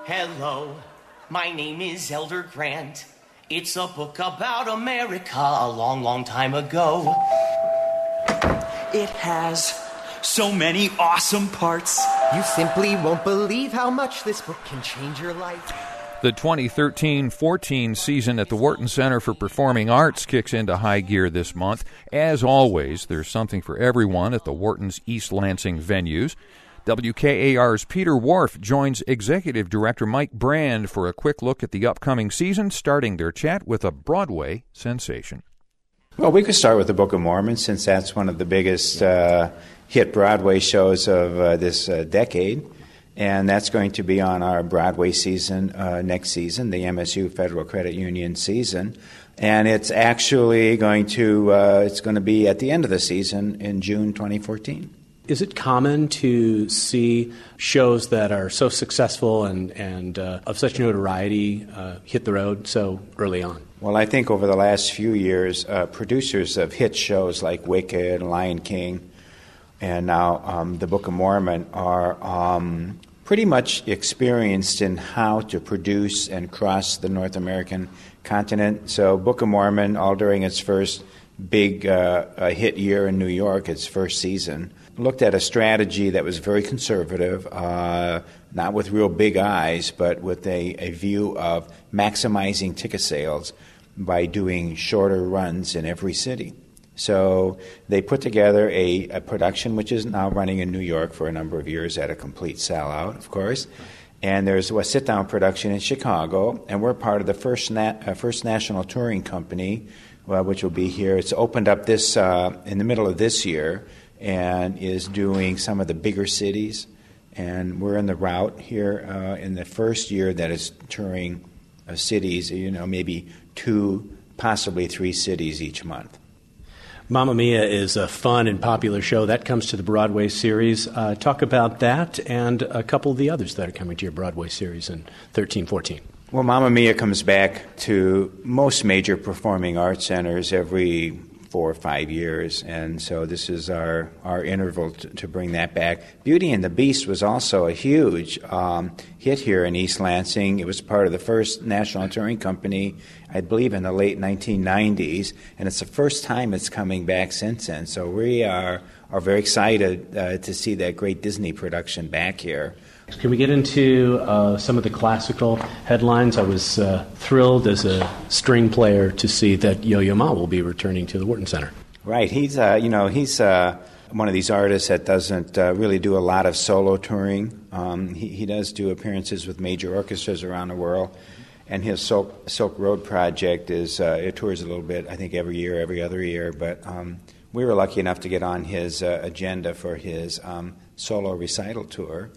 Hello, my name is Elder Grant. It's a book about America a long, long time ago. It has so many awesome parts. You simply won't believe how much this book can change your life. The 2013-14 season at the Wharton Center for Performing Arts kicks into high gear this month. As always, there's something for everyone at the Wharton's East Lansing venues. WKAR's Peter Wharf joins Executive Director Mike Brand for a quick look at the upcoming season, starting their chat with a Broadway sensation. Well, we could start with the Book of Mormon, since that's one of the biggest hit Broadway shows of this decade. And that's going to be on our Broadway season next season, the MSU Federal Credit Union season. And it's actually going to be at the end of the season in June 2014. Is it common to see shows that are so successful and of such notoriety hit the road so early on? Well, I think over the last few years, producers of hit shows like Wicked, Lion King, and now the Book of Mormon are pretty much experienced in how to produce and cross the North American continent. So Book of Mormon, all during its first big hit year in New York, its first season, looked at a strategy that was very conservative, not with real big eyes, but with a view of maximizing ticket sales by doing shorter runs in every city. So they put together a production which is now running in New York for a number of years at a complete sellout, of course. And there's a sit-down production in Chicago, and we're part of the first national touring company, which will be here. It's opened up this in the middle of this year and is doing some of the bigger cities. And we're in the route here in the first year that is touring cities, maybe 2, possibly 3 cities each month. Mamma Mia is a fun and popular show. That comes to the Broadway series. Talk about that and a couple of the others that are coming to your Broadway series in 13-14. Well, Mamma Mia comes back to most major performing arts centers every 4 or 5 years, and so this is our interval to bring that back. Beauty and the Beast was also a huge hit here in East Lansing. It was part of the first national touring company, I believe, in the late 1990s, and it's the first time it's coming back since then. So we are very excited to see that great Disney production back here. Can we get into some of the classical headlines? I was thrilled as a string player to see that Yo-Yo Ma will be returning to the Wharton Center. Right. He's one of these artists that doesn't really do a lot of solo touring. He does do appearances with major orchestras around the world. And his Silk Road project it tours a little bit, I think, every year, every other year. But we were lucky enough to get on his agenda for his solo recital tour.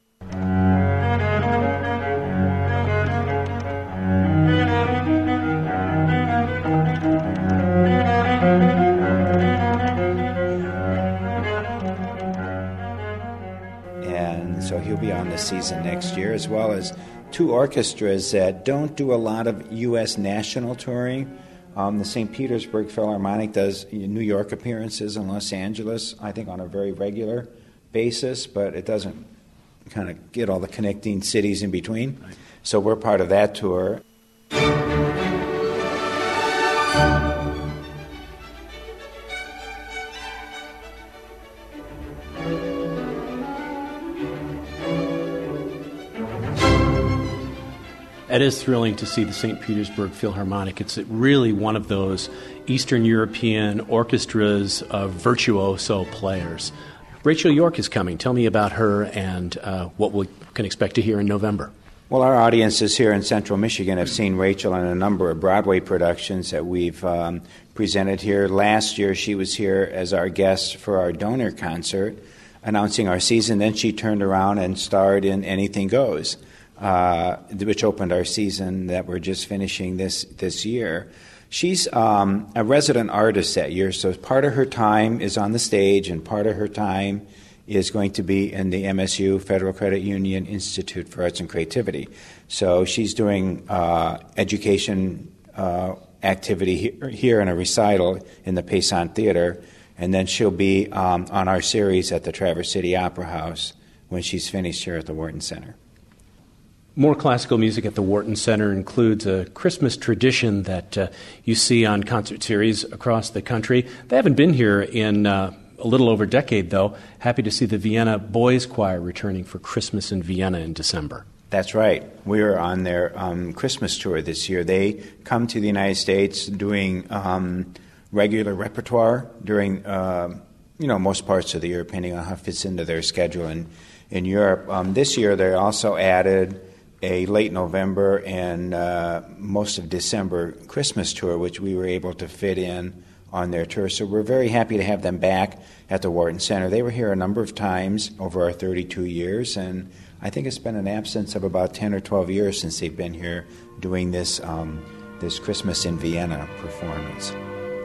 And so he'll be on the season next year, as well as 2 orchestras that don't do a lot of U.S. national touring. The St. Petersburg Philharmonic does New York appearances in Los Angeles, I think, on a very regular basis, but it doesn't kind of get all the connecting cities in between. Right. So we're part of that tour. It is thrilling to see the St. Petersburg Philharmonic. It's really one of those Eastern European orchestras of virtuoso players. Rachel York is coming. Tell me about her and what we can expect to hear in November. Well, our audiences here in Central Michigan have seen Rachel in a number of Broadway productions that we've presented here. Last year, she was here as our guest for our donor concert, announcing our season. Then she turned around and starred in Anything Goes, which opened our season that we're just finishing this year. She's a resident artist that year, so part of her time is on the stage and part of her time is going to be in the MSU Federal Credit Union Institute for Arts and Creativity. So she's doing education activity here in a recital in the Payson Theater, and then she'll be on our series at the Traverse City Opera House when she's finished here at the Wharton Center. More classical music at the Wharton Center includes a Christmas tradition that you see on concert series across the country. They haven't been here in a little over a decade, though. Happy to see the Vienna Boys Choir returning for Christmas in Vienna in December. That's right. We're on their Christmas tour this year. They come to the United States doing regular repertoire during, most parts of the year, depending on how it fits into their schedule in Europe. This year, they also added a late November and most of December Christmas tour, which we were able to fit in on their tour. So we're very happy to have them back at the Wharton Center. They were here a number of times over our 32 years, and I think it's been an absence of about 10 or 12 years since they've been here doing this Christmas in Vienna performance.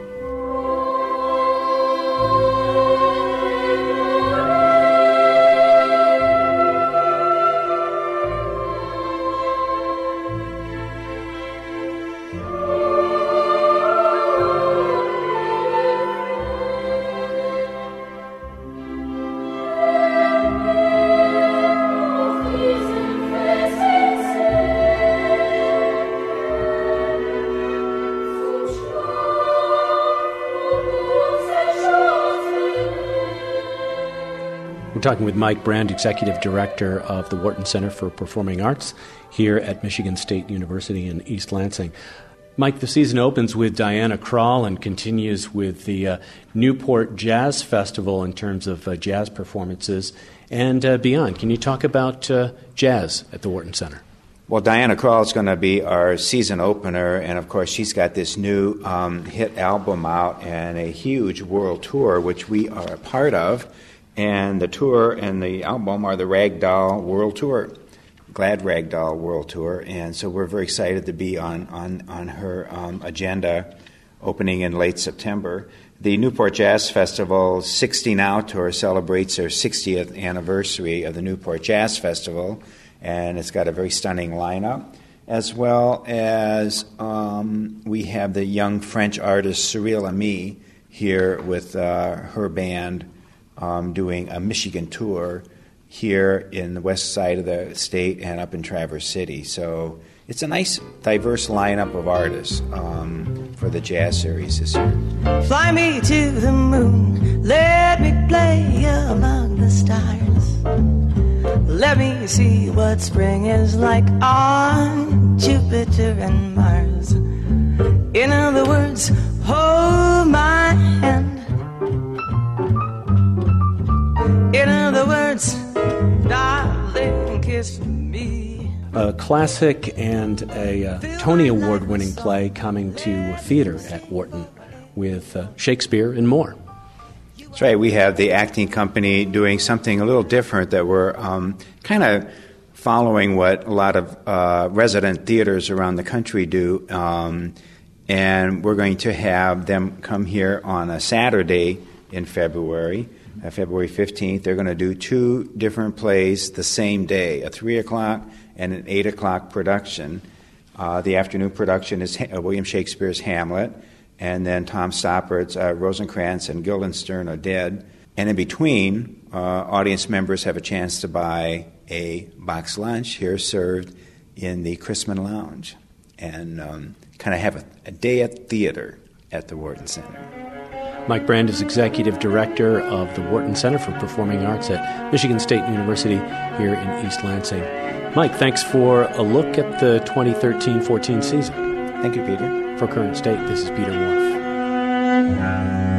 We're talking with Mike Brand, Executive Director of the Wharton Center for Performing Arts here at Michigan State University in East Lansing. Mike, the season opens with Diana Krall and continues with the Newport Jazz Festival in terms of jazz performances and beyond. Can you talk about jazz at the Wharton Center? Well, Diana Krall is going to be our season opener, and of course she's got this new hit album out and a huge world tour, which we are a part of. And the tour and the album are the Ragdoll World Tour, Glad Ragdoll World Tour. And so we're very excited to be on her agenda, opening in late September. The Newport Jazz Festival 60 Now Tour celebrates their 60th anniversary of the Newport Jazz Festival, and it's got a very stunning lineup, as well as we have the young French artist Cyril Ami here with her band, doing a Michigan tour here in the west side of the state and up in Traverse City. So it's a nice, diverse lineup of artists for the jazz series this year. Fly me to the moon, let me play among the stars. Let me see what spring is like on Jupiter and Mars. In other words, hold my hand. In other words, darling, kiss me. A classic and a Tony Award-winning play coming to theater at Wharton with Shakespeare and more. That's right. We have the acting company doing something a little different that we're kind of following what a lot of resident theaters around the country do. And we're going to have them come here on a Saturday in February. February 15th, they're going to do two different plays the same day, a 3 o'clock and an 8 o'clock production. The afternoon production is William Shakespeare's Hamlet, and then Tom Stoppard's Rosencrantz and Guildenstern Are Dead. And in between, audience members have a chance to buy a box lunch here served in the Chrisman Lounge and kind of have a day at theater at the Wharton Center. Mike Brand is Executive Director of the Wharton Center for Performing Arts at Michigan State University here in East Lansing. Mike, thanks for a look at the 2013-14 season. Thank you, Peter. For Current State, this is Peter Wolf.